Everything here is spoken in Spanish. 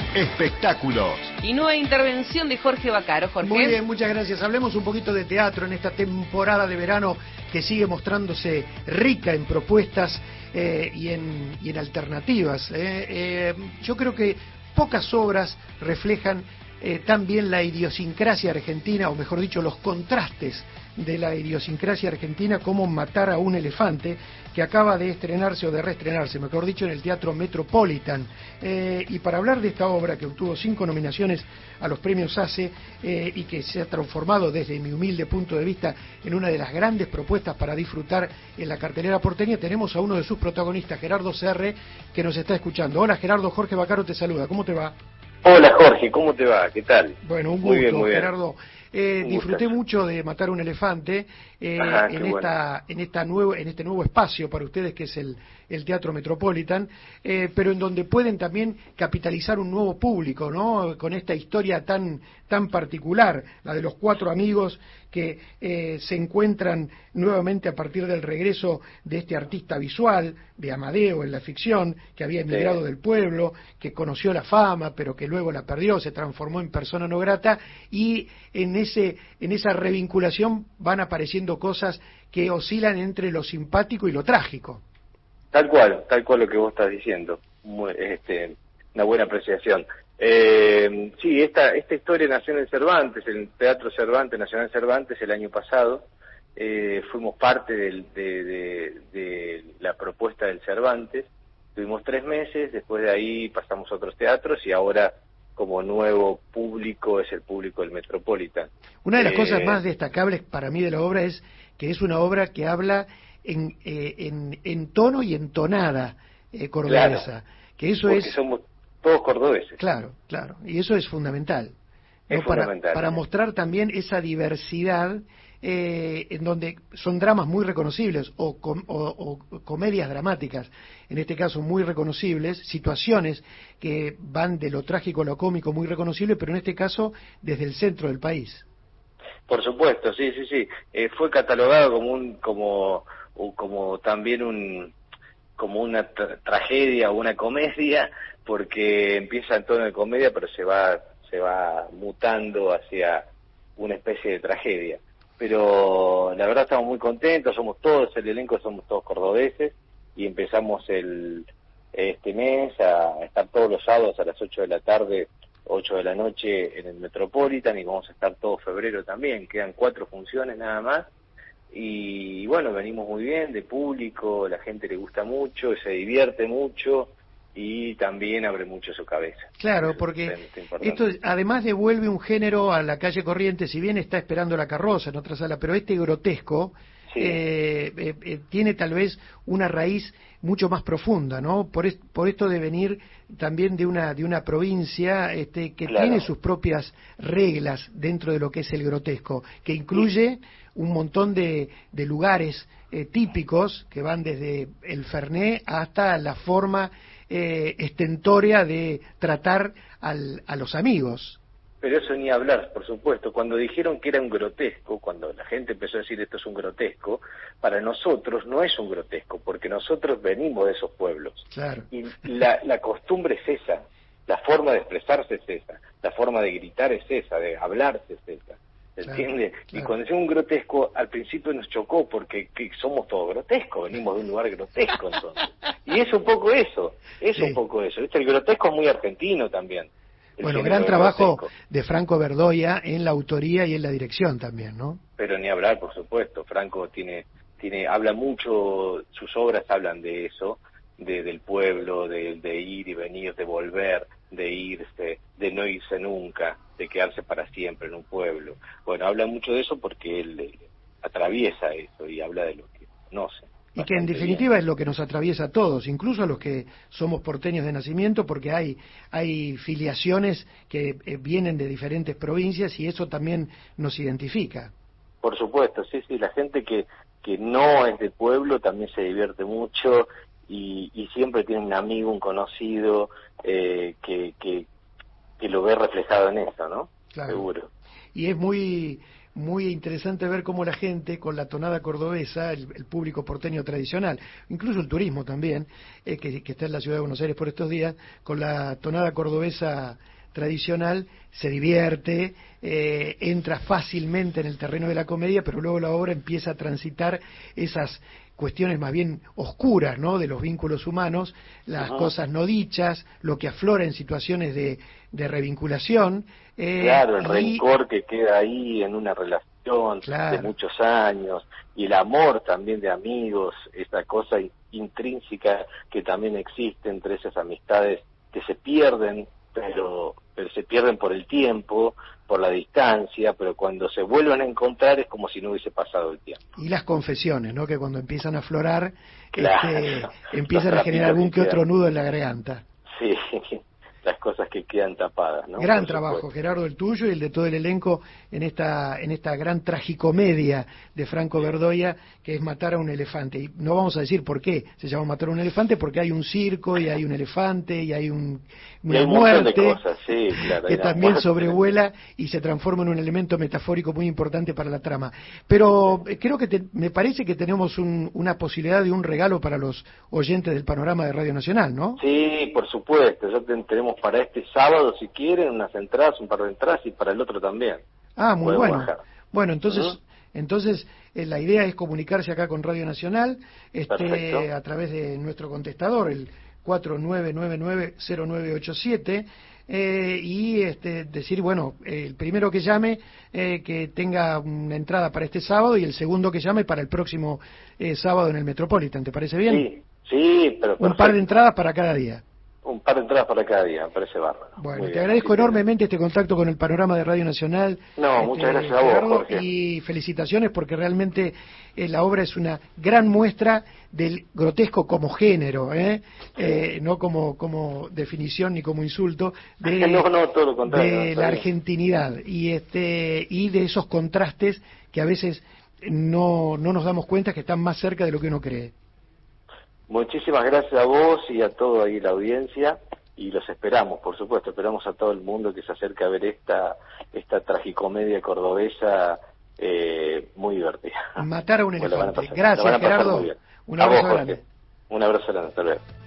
espectáculos. Y nueva intervención de Jorge Vaccaro. Jorge. Muy bien, muchas gracias. Hablemos un poquito de teatro en esta temporada de verano que sigue mostrándose rica en propuestas y en alternativas. Yo creo que pocas obras reflejan tan bien la idiosincrasia argentina, o mejor dicho, los contrastes de la idiosincrasia argentina, como Matar a un elefante, que acaba de estrenarse o de reestrenarse, mejor dicho, en el Teatro Metropolitan. Y para hablar de esta obra, que obtuvo 5 nominaciones a los premios ACE y que se ha transformado desde mi humilde punto de vista en una de las grandes propuestas para disfrutar en la cartelera porteña, tenemos a uno de sus protagonistas, Gerardo Serre, que nos está escuchando. Hola Gerardo, Jorge Vaccaro te saluda, ¿cómo te va? Hola Jorge, ¿cómo te va? ¿Qué tal? Bueno, un muy gusto, bien, muy bien. Gerardo. Disfruté mucho de Matar un elefante en este nuevo espacio para ustedes que es el Teatro Metropolitan, pero en donde pueden también capitalizar un nuevo público, ¿no? Con esta historia tan particular, la de los 4 amigos que se encuentran nuevamente a partir del regreso de este artista visual, de Amadeo en la ficción, que había emigrado del pueblo, que conoció la fama, pero que luego la perdió, se transformó en persona no grata, y en esa revinculación van apareciendo cosas que oscilan entre lo simpático y lo trágico. Tal cual lo que vos estás diciendo. Una buena apreciación. Sí, esta historia nació en el Cervantes, en el Teatro Cervantes, Nacional Cervantes, el año pasado. Fuimos parte de la propuesta del Cervantes. Tuvimos 3 meses, después de ahí pasamos a otros teatros y ahora como nuevo público es el público del Metropolitan. Una de las cosas más destacables para mí de la obra es que es una obra que habla en tono y en tonada cordobesa. Claro, que eso porque somos todos cordobeses. Claro, y eso es fundamental. Es fundamental. Para mostrar también esa diversidad en donde son dramas muy reconocibles o comedias dramáticas, en este caso muy reconocibles, situaciones que van de lo trágico a lo cómico muy reconocible, pero en este caso desde el centro del país. Por supuesto, sí. Fue catalogado como también como una tragedia o una comedia, porque empieza en tono de comedia, pero se va mutando hacia una especie de tragedia. Pero la verdad estamos muy contentos, el elenco somos todos cordobeses, y empezamos este mes a estar todos los sábados a las 8 de la tarde, 8 de la noche en el Metropolitan, y vamos a estar todo febrero también. Quedan 4 funciones nada más, y bueno, venimos muy bien de público, la gente le gusta mucho, se divierte mucho, y también abre mucho su cabeza. Claro, porque esto además devuelve un género a la calle corriente, si bien está esperando la carroza en otra sala, pero este grotesco tiene tal vez una raíz mucho más profunda, ¿no? Por esto de venir también de una provincia que tiene sus propias reglas dentro de lo que es el grotesco, que incluye un montón de lugares típicos que van desde el Fernet hasta la forma estentórea de tratar a los amigos. Pero eso ni hablar, por supuesto. Cuando dijeron que era un grotesco, cuando la gente empezó a decir esto es un grotesco, para nosotros no es un grotesco, porque nosotros venimos de esos pueblos. Claro. Y la costumbre es esa, la forma de expresarse es esa, la forma de gritar es esa, de hablarse es esa. ¿Entiende? Claro. Y cuando decimos un grotesco, al principio nos chocó porque somos todos grotescos, venimos de un lugar grotesco entonces. Y es un poco eso, un poco eso. El grotesco es muy argentino también. Bueno, gran trabajo de Franco Verdoya en la autoría y en la dirección también, ¿no? Pero ni hablar, por supuesto. Franco habla mucho, sus obras hablan de eso, del pueblo, de ir y venir, de volver, de irse, de no irse nunca, de quedarse para siempre en un pueblo. Bueno, habla mucho de eso porque él atraviesa eso y habla de lo que conoce. Y que en definitiva es lo que nos atraviesa a todos, incluso a los que somos porteños de nacimiento, porque hay filiaciones que vienen de diferentes provincias y eso también nos identifica. Por supuesto, sí, la gente que no es de pueblo también se divierte mucho y siempre tiene un amigo, un conocido que lo ve reflejado en eso, ¿no? Claro. Seguro. Y es muy muy interesante ver cómo la gente con la tonada cordobesa, el público porteño tradicional, incluso el turismo también, que está en la ciudad de Buenos Aires por estos días, con la tonada cordobesa tradicional se divierte, entra fácilmente en el terreno de la comedia, pero luego la obra empieza a transitar esas cuestiones más bien oscuras, ¿no?, de los vínculos humanos, las cosas no dichas, lo que aflora en situaciones de revinculación. Claro, el rencor que queda ahí en una relación de muchos años, y el amor también de amigos, esa cosa intrínseca que también existe entre esas amistades que se pierden, pero se pierden por el tiempo, por la distancia, pero cuando se vuelven a encontrar es como si no hubiese pasado el tiempo. Y las confesiones, ¿no?, que cuando empiezan a aflorar, claro, empiezan a generar algún que otro nudo en la garganta. Sí, las cosas que quedan tapadas, ¿no? Gran trabajo, Gerardo, el tuyo y el de todo el elenco en esta gran tragicomedia de Franco Verdoya, que es Matar a un elefante. Y no vamos a decir por qué se llama Matar a un elefante, porque hay un circo y hay un elefante y hay una muerte de cosas, sí, claro, que también sobrevuela y se transforma en un elemento metafórico muy importante para la trama. Pero creo que me parece que tenemos una posibilidad de un regalo para los oyentes del panorama de Radio Nacional, ¿no? Sí, por supuesto, ya tenemos para este sábado, si quieren, unas entradas, un par de entradas, y para el otro también. Ah, muy bueno. Bajar. Bueno, entonces la idea es comunicarse acá con Radio Nacional, a través de nuestro contestador, el 4999-0987, y decir, bueno, el primero que llame que tenga una entrada para este sábado, y el segundo que llame para el próximo sábado en el Metropolitan. ¿Te parece bien? Sí, pero perfecto. Un par de entradas para cada día. Un par de entradas para cada día, me parece bárbaro. Bueno, te agradezco enormemente este contacto con el panorama de Radio Nacional. No, muchas gracias a vos, Gerardo, Jorge. y felicitaciones, porque realmente la obra es una gran muestra del grotesco como género, no como definición ni como insulto, todo lo contrario, de la argentinidad y de esos contrastes que a veces no nos damos cuenta que están más cerca de lo que uno cree. Muchísimas gracias a vos y a toda ahí la audiencia, y los esperamos, por supuesto, esperamos a todo el mundo que se acerque a ver esta tragicomedia cordobesa muy divertida. Matar a un elefante. Gracias, Gerardo. Un abrazo grande. Un abrazo grande, hasta luego.